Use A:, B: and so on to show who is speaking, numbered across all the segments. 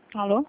A: Alô?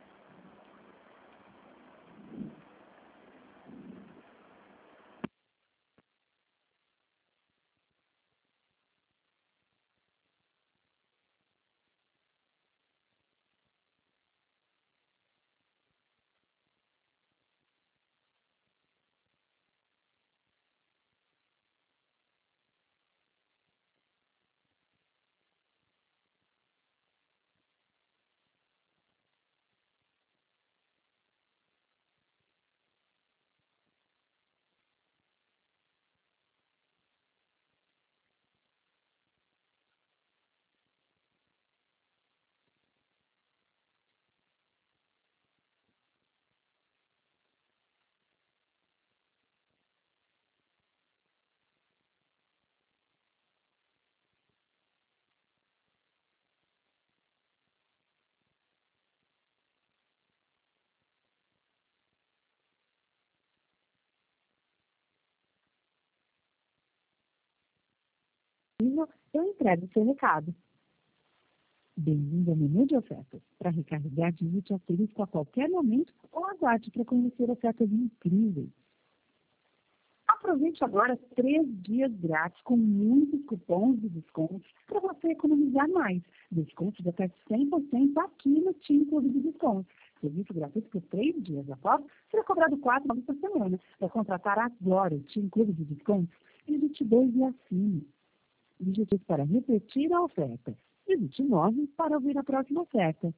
B: Eu entrego o seu recado. Bem-vindo ao menu de ofertas. Para recarregar, digite asterisco a qualquer momento ou aguarde para conhecer ofertas incríveis. Aproveite agora 3 dias grátis com muitos cupons de descontos para você economizar mais. Desconto de até 100% aqui no TIM Clube de Descontos. Serviço gratuito por 3 dias após será cobrado R$ 4,90 por semana. Para contratar agora o TIM Clube de Descontos, digite 2 e assine. Digite para repetir a oferta. Digite 9 para ouvir a próxima oferta.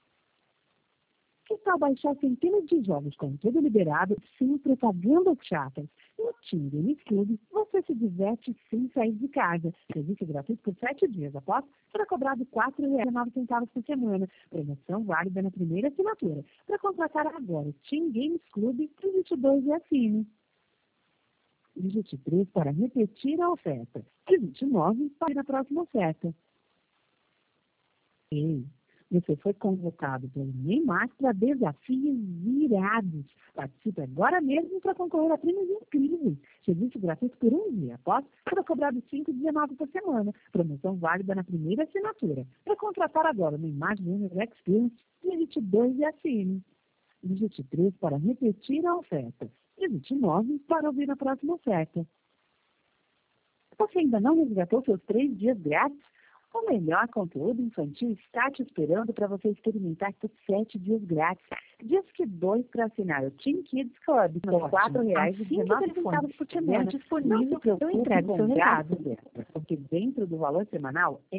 B: Que tal baixar centenas de jogos com tudo liberado, sem propagandas chatas? No TIM Games Clube, você se diverte sem sair de casa. Serviço gratuito por 7 dias após será cobrado R$ 4,09 por semana. Promoção válida na primeira assinatura. Para contratar agora o TIM Games Clube, digite 2 e assine. Digite 3 para repetir a oferta. Digite 9 para a próxima oferta. Ei, você foi convocado pelo Neymar para desafios irados. Participe agora mesmo para concorrer a prêmios incríveis. Serviço gratuito por 1 dia. Após será cobrado R$ 5,19 por semana. Promoção válida na primeira assinatura. Para contratar agora o Neymar Junior Experience, digite 2 e assine. Digite 3 para repetir a oferta. Digite 9 para ouvir a próxima oferta. Você ainda não resgatou seus 3 dias grátis? O melhor conteúdo infantil está te esperando para você experimentar por 7 dias grátis. Disque 2 para assinar o Teen Kids Club por R$ 4,19 por semana. Disponível para eu entrego seu recado. Porque dentro do valor semanal